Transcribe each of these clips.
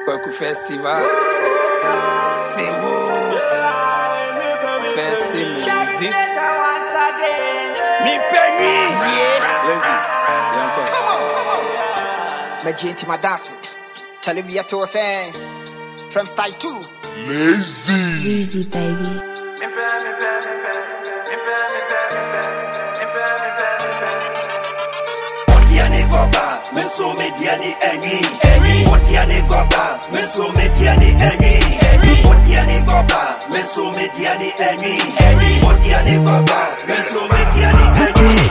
Kwaku Festival. C'est beau. Festi music. Mi penny. Lazy. Come on. Majenti Madasi. Chalivia to say. From style 2. Lazy baby. Meso mediani eni Odiane goba Meso mediani eni Odiane goba Meso mediani eni Odiane goba Meso mediani eni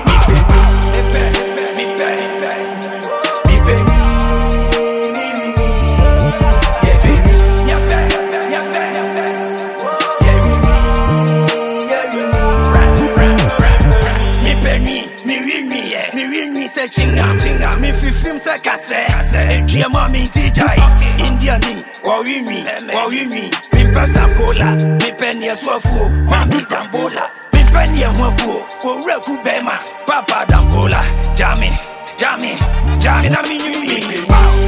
Chinga, me fi film se kase Edrie mami tijai Indiani, wawimi Mi pesa kola, mi penye swafu Mami dambola, mi penye mwaku Oreku bema, papa dambola Jami na mi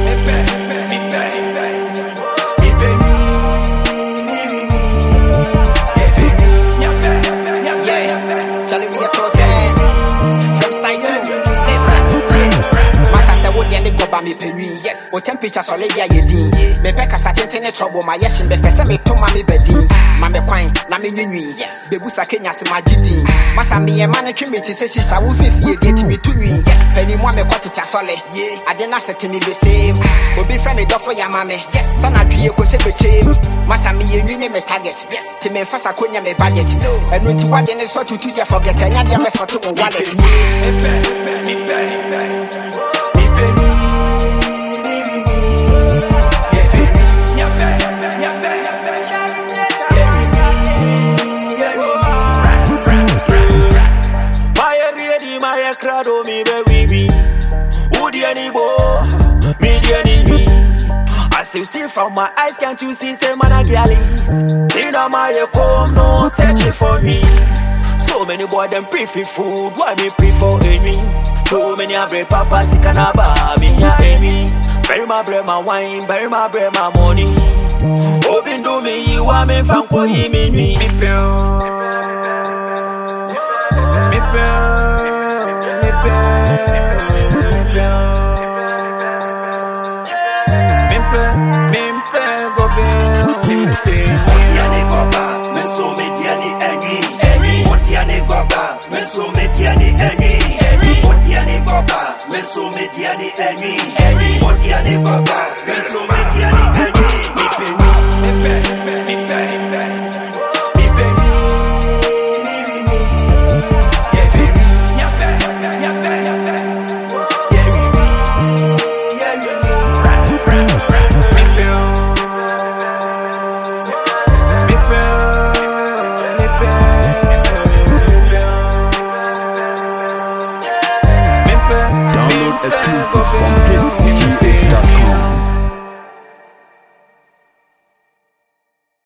me penny, yes. O temperature solid ya yedin. Me peka satente trouble my yes me pesa me to mami bedi. Mame kwan na me nyunwi. Yes. Bebusa Kenya se majidi. Masa me e man twimiti se shisha wo fisi e get me to nwi. Yes. Penny mo me kwatita solid. Yeah. Ade na set me the same. Obi fra me dofo ya mame. Yes. Sana dwie ko se bechem. Masa me ye nwi me target. Yes. Ti me fasa konya me budget. No. Enu ti wade ne so tutu ya forget. Enya dia me so to wallet. Crado mi baby, Woody any bo, me any. I see from my eyes, can't you see say man a gyalis? Tina my come no searching for me. So many boy them prefer food, why me prefer any? Too many abre papa si kanaba me ya any. Bury my bread, my wine, bury my bread, my money. Open do me, you want me from ko yi me. Meso mediani eni Odiane goba Meso mediani eni Mi penny Download exclusive from